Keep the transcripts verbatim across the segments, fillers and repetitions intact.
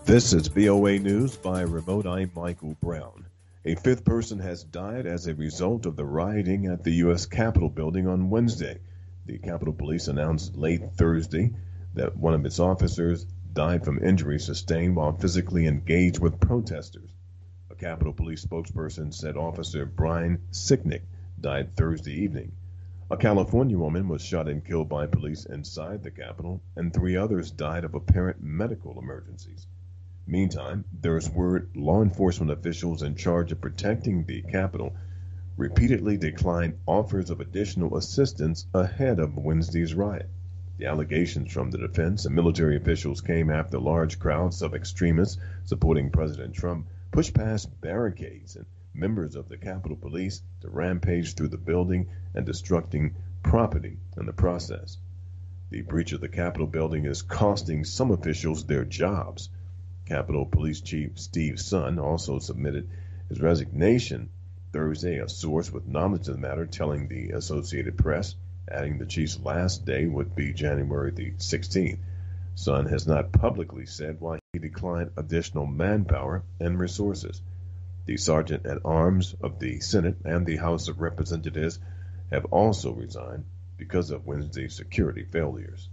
This is V O A News by Remote. I'm Michael Brown. A fifth person has died as a result of the rioting at the U S Capitol building on Wednesday. The Capitol Police announced late Thursday that one of its officers died from injuries sustained while physically engaged with protesters. A Capitol Police spokesperson said Officer Brian Sicknick died Thursday evening. A California woman was shot and killed by police inside the Capitol, and three others died of apparent medical emergencies. Meantime, there's word law enforcement officials in charge of protecting the Capitol repeatedly declined offers of additional assistance ahead of Wednesday's riot. The allegations from the defense and military officials came after large crowds of extremists supporting President Trump pushed past barricades and members of the Capitol Police to rampage through the building and destructing property in the process. The breach of the Capitol building is costing some officials their jobs. Capitol Police Chief Steve Sund also submitted his resignation Thursday, a source with knowledge of the matter telling the Associated Press, adding the chief's last day would be January the sixteenth. Sund has not publicly said why he declined additional manpower and resources. The Sergeant at Arms of the Senate and the House of Representatives have also resigned because of Wednesday's security failures.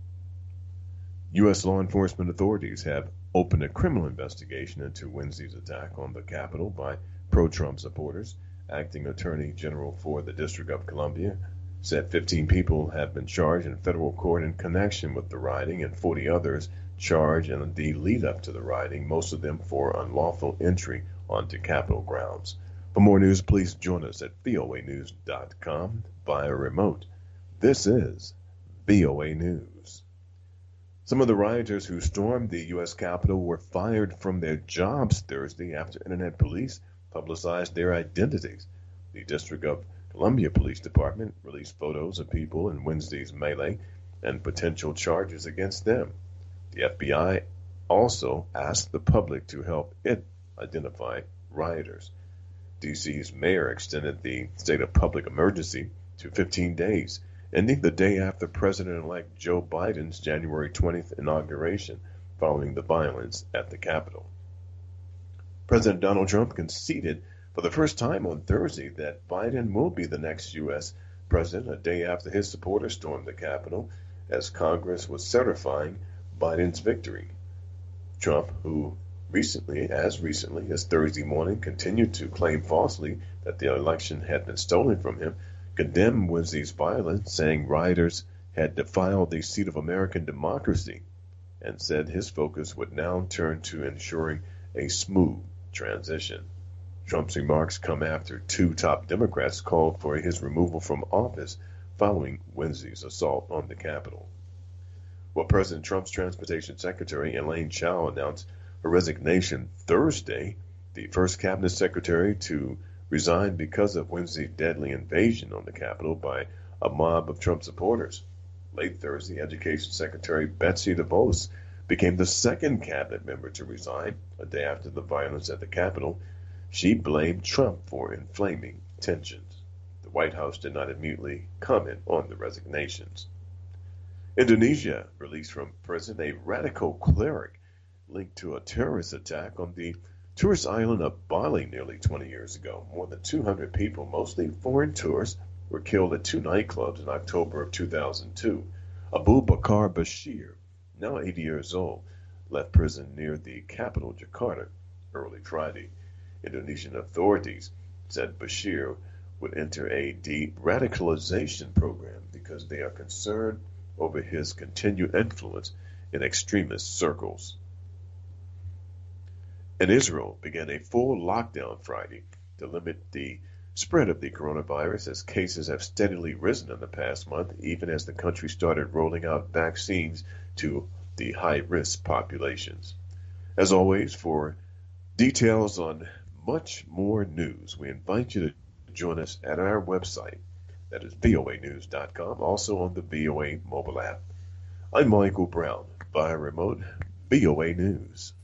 U S law enforcement authorities have opened a criminal investigation into Wednesday's attack on the Capitol by pro-Trump supporters. Acting Attorney General for the District of Columbia said fifteen people have been charged in federal court in connection with the rioting and forty others charged in the lead up to the rioting, most of them for unlawful entry onto Capitol grounds. For more news, please join us at V O A news dot com via remote. This is V O A News. Some of the rioters who stormed the U S Capitol were fired from their jobs Thursday after Internet police publicized their identities. The District of Columbia Police Department released photos of people in Wednesday's melee and potential charges against them. The F B I also asked the public to help it identify rioters. D C's mayor extended the state of public emergency to fifteen days, ending the day after President-elect Joe Biden's January twentieth inauguration following the violence at the Capitol. President Donald Trump conceded for the first time on Thursday that Biden will be the next U S president a day after his supporters stormed the Capitol as Congress was certifying Biden's victory. Trump, who recently, as recently as Thursday morning, continued to claim falsely that the election had been stolen from him, condemned Wednesday's violence, saying rioters had defiled the seat of American democracy, and said his focus would now turn to ensuring a smooth transition. Trump's remarks come after two top Democrats called for his removal from office following Wednesday's assault on the Capitol. Well, President Trump's Transportation Secretary Elaine Chao announced her resignation Thursday, the first cabinet secretary to resign because of Wednesday's deadly invasion on the Capitol by a mob of Trump supporters. Late Thursday, Education Secretary Betsy DeVos became the second cabinet member to resign a day after the violence at the Capitol. She blamed Trump for inflaming tensions. The White House did not immediately comment on the resignations. Indonesia released from prison a radical cleric linked to a terrorist attack on the tourist island of Bali nearly twenty years ago. More than two hundred people, mostly foreign tourists, were killed at two nightclubs in October of two thousand two. Abu Bakar Bashir, now eighty years old, left prison near the capital, Jakarta, early Friday. Indonesian authorities said Bashir would enter a de-radicalization program because they are concerned over his continued influence in extremist circles. And Israel began a full lockdown Friday to limit the spread of the coronavirus as cases have steadily risen in the past month, even as the country started rolling out vaccines to the high-risk populations. As always, for details on much more news, we invite you to join us at our website, that is V O A news dot com, also on the V O A mobile app. I'm Michael Brown, via remote V O A News.